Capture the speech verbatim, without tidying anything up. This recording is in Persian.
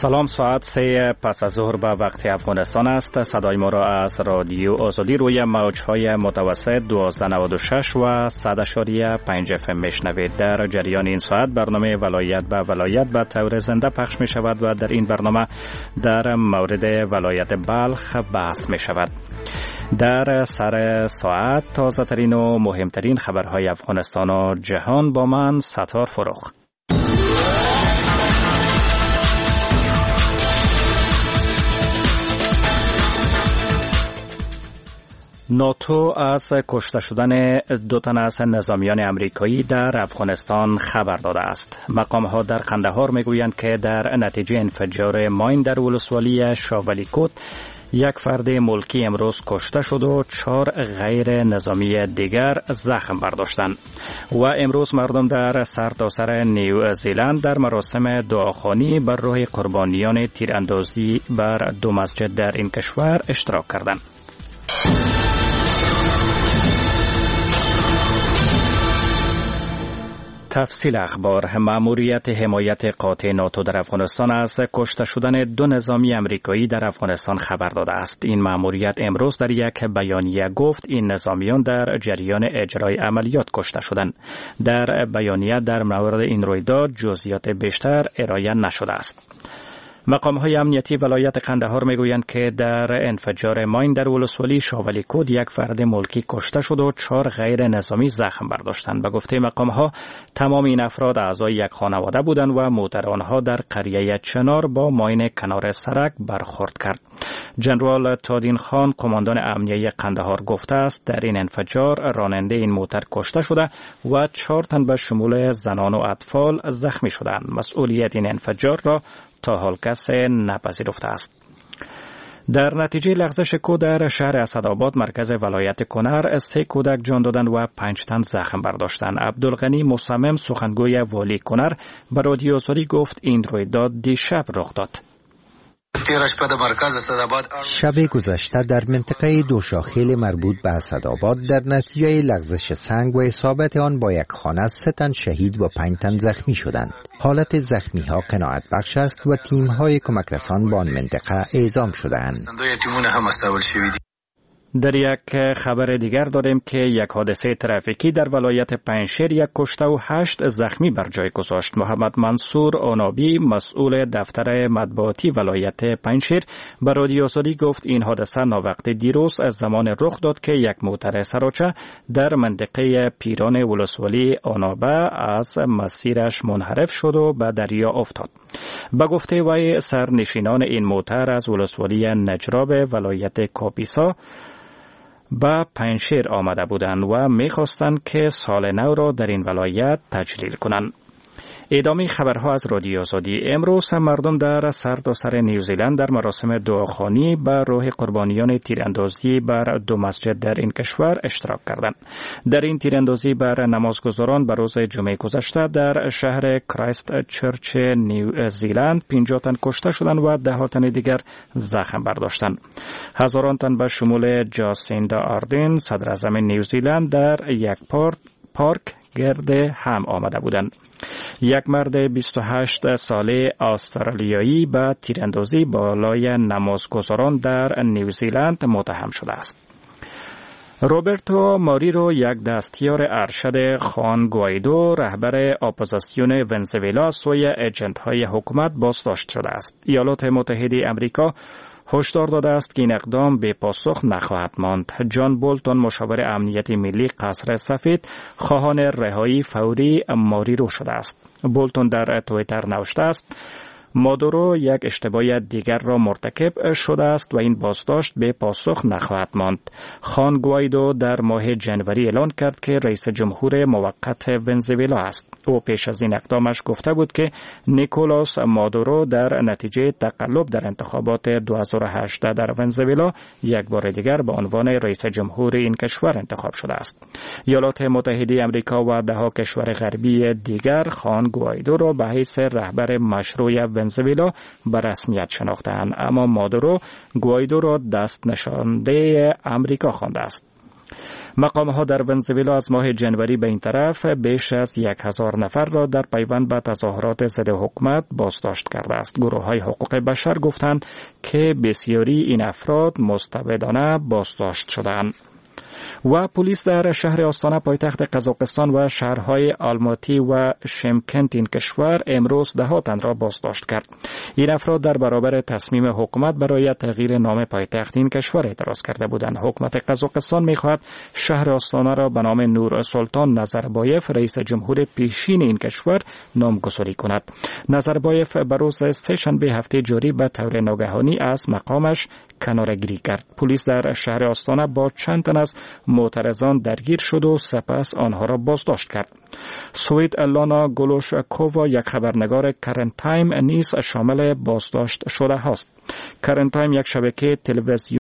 سلام، ساعت سه پس از ظهر به وقت افغانستان است. صدای ما را از رادیو آزادی روی موجهای متوسط دوازده نود و شش و صد اشاری پنج اف ام میشنوید. در جریان این ساعت برنامه ولایت به ولایت به طور زنده پخش می شود و در این برنامه در مورد ولایت بلخ بحث می شود. در سر ساعت تازه ترین و مهمترین خبرهای افغانستان و جهان با من ستار فروخ. ناتو از کشته شدن دو تن از نظامیان امریکایی در افغانستان خبر داده است. مقام‌ها در قندهار میگویند که در نتیجه انفجار ماین در ولسوالی شاولیکوت یک فرد ملکی امروز کشته شد و چهار غیر نظامی دیگر زخم برداشتند. و امروز مردم در سرتاسر نیوزیلند در مراسم دعاخوانی بر روح قربانیان تیراندازی بر دو مسجد در این کشور اشتراک کردند. تفصیل اخبار. مأموریت حمایت قاطع ناتو در افغانستان از کشته شدن دو نظامی امریکایی در افغانستان خبر داده است. این مأموریت امروز در یک بیانیه گفت این نظامیان در جریان اجرای عملیات کشته شدند. در بیانیه در مورد این رویداد جزئیات بیشتر ارائه نشده است. مقام‌های امنیتی ولایت قندهار میگویند که در انفجار ماین در ولسوالی شاولیکوت یک فرد ملکی کشته شد و چهار غیر نظامی زخم برداشتند. به گفته مقام‌ها تمام این افراد اعضای یک خانواده بودند و موتر آنها در قریه چنار با ماین کنار سرک برخورد کرد. جنرال تادین خان قماندان امنیه قندهار گفته است در این انفجار راننده این موتر کشته شده و چهار تن به شمول زنان و اطفال زخمی شدند. مسئولیت این انفجار را تا حال کس نپذیرفته است. در نتیجه لغزش کود در شهر اسدآباد مرکز ولایت کنر سه کودک جان دادند و پنج تن زخم برداشتند. عبدالغنی مصمم سخنگوی والی کنر به رادیو آزادی گفت این رویداد دیشب رخ داد. شب گذشته در منطقه دوشاخیل مربوط به اسدآباد در نتیجه لغزش سنگ و اصابت آن با یک خانه سه تن شهید و پنج تن زخمی شدند. حالت زخمی ها قناعت بخش است و تیم های کمک رسان به آن منطقه اعزام شدند. در یک خبر دیگر داریم که یک حادثه ترافیکی در ولایت پنجشیر یک کشته و هشت زخمی بر جای گذاشت. محمد منصور آنابی مسئول دفتر مطبوعاتی ولایت پنجشیر به رادیو آزادی گفت این حادثه ناوقت دیروز از زمان رخ داد که یک موتر سراچه در منطقه پیران ولسوالی آنابه از مسیرش منحرف شد و به دریا افتاد. به گفته وی سرنشینان این موتر از ولسوالی نجراب ولایت کاپیسا به پنجشیر آمده بودند و می‌خواستند که سال نو را در این ولایت تجلیل کنند. ادامه خبرها از رادیو آزادی. امروز مردم در سرتاسر نیوزیلند در مراسم دعاخوانی بر روح قربانیان تیراندازی بر دو مسجد در این کشور اشتراک کردند. در این تیراندازی بر نمازگزاران بر روز جمعه گذشته در شهر کرایست چرچ نیوزیلند پنجاه تن کشته شدند و ده تن دیگر زخم برداشتند. هزاران تن به شمول جاسیندا آردن صدر اعظم نیوزیلند در یک پارک پارک گرد هم آمده بودند. یک مرد بیست و هشت ساله استرالیایی به تیراندازی بالای نمازگزاران در نیوزیلند متهم شده است. روبرتو ماریرو یک دستیار ارشد خوان گوایدو رهبر اپوزیسیون ونزوئلا سوی ایجنت‌های حکومت بازداشت شده است. ایالات متحده آمریکا هشدار داده است که این اقدام به پاسخ نخواهد ماند. جان بولتون مشاور امنیت ملی قصر سفید خواهان رهایی فوری ماریرو شده است. بولتون در توییتر نوشته است مادورو یک اشتباه دیگر را مرتکب شده است و این بازداشت به پاسخ نخواهد ماند. خوان گوایدو در ماه جنوری اعلان کرد که رئیس جمهور موقت ونزوئلا است. او پیش از این اقدامش گفته بود که نیکولاس مادورو در نتیجه تقلب در انتخابات دو هزار و هجده در ونزوئلا یک بار دیگر به عنوان رئیس جمهور این کشور انتخاب شده است. ایالات متحده آمریکا و دهها کشور غربی دیگر خوان گوایدو را به حیث رهبر مشروع ونزوئلا به رسمیت شناختند، اما مادورو گوایدو را دست نشانده امریکا خوانده است. مقام ها در ونزوئلا از ماه جنوری به این طرف بیش از یک هزار نفر را در پیوند به تظاهرات ضد حکومت بازداشت کرده است. گروه های حقوق بشر گفتند که بسیاری این افراد مستبدانه بازداشت شدند. و پلیس در شهر آستانه پایتخت قزاقستان و شهرهای آلماتی و شمکنت این کشور امروز ده تن را بازداشت کرد. این افراد در برابر تصمیم حکومت برای تغییر نام پایتخت این کشور اعتراض کرده بودند. حکومت قزاقستان می‌خواهد شهر آستانه را به نام نور سلطان نظربایف رئیس جمهور پیشین این کشور نامگذاری کند. نظربایف بر روز سه‌شنبه هفته جاری به طور ناگهانی از مقامش کناره‌گیری کرد. پلیس در شهر آستانه با چند تن از معترضان درگیر شد و سپس آنها را بازداشت کرد. سوید لانا گلوشکووا یک خبرنگار کرنت تایم نیز شامل بازداشت شده است. کرنت تایم یک شبکه تلویزیون